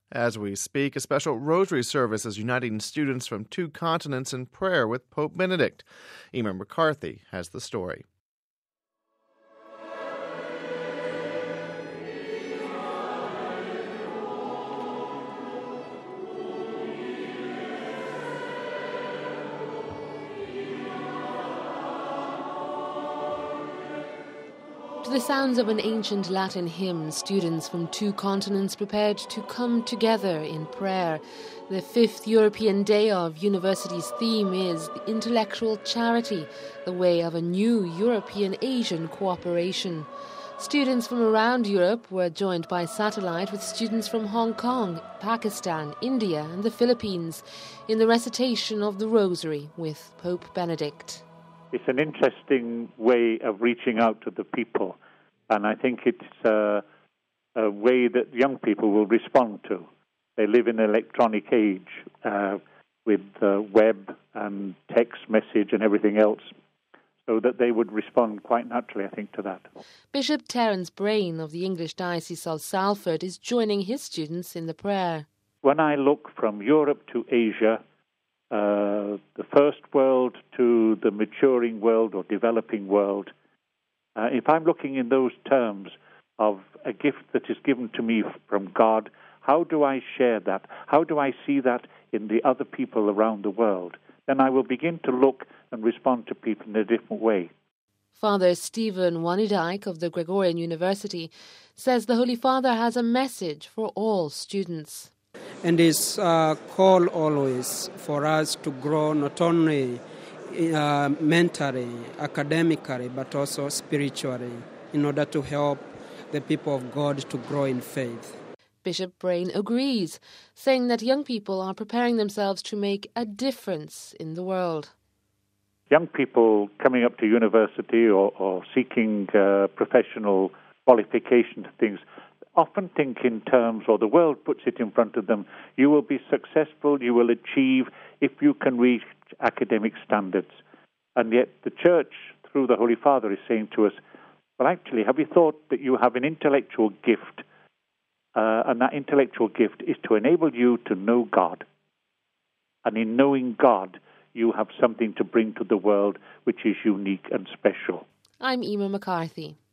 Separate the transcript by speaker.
Speaker 1: As we speak, a special rosary service is uniting students from 2 continents in prayer with Pope Benedict. Emer McCarthy has the story.
Speaker 2: To the sounds of an ancient Latin hymn, students from 2 continents prepared to come together in prayer. The 5th European Day of University's theme is the intellectual charity, the way of a new European-Asian cooperation. Students from around Europe were joined by satellite with students from Hong Kong, Pakistan, India and the Philippines in the recitation of the Rosary with Pope Benedict.
Speaker 3: It's an interesting way of reaching out to the people, and I think it's a way that young people will respond to. They live in an electronic age with web and text message and everything else, so that they would respond quite naturally, I think, to that.
Speaker 2: Bishop Terence Brain of the English Diocese of Salford is joining his students in the prayer.
Speaker 3: When I look from Europe to Asia, the first world to the maturing world or developing world, if I'm looking in those terms of a gift that is given to me from God, how do I share that? How do I see that in the other people around the world? Then I will begin to look and respond to people in a different way.
Speaker 2: Father Stephen Wanidike of the Gregorian University says the Holy Father has a message for all students.
Speaker 4: And his call always for us to grow not only mentally, academically, but also spiritually, in order to help the people of God to grow in faith.
Speaker 2: Bishop Brain agrees, saying that young people are preparing themselves to make a difference in the world.
Speaker 3: Young people coming up to university or seeking professional qualification things often think in terms, or the world puts it in front of them, you will be successful, you will achieve if you can reach academic standards. And yet the Church, through the Holy Father, is saying to us, well, actually, have you thought that you have an intellectual gift? And that intellectual gift is to enable you to know God. And in knowing God, you have something to bring to the world which is unique and special.
Speaker 2: I'm Emer McCarthy.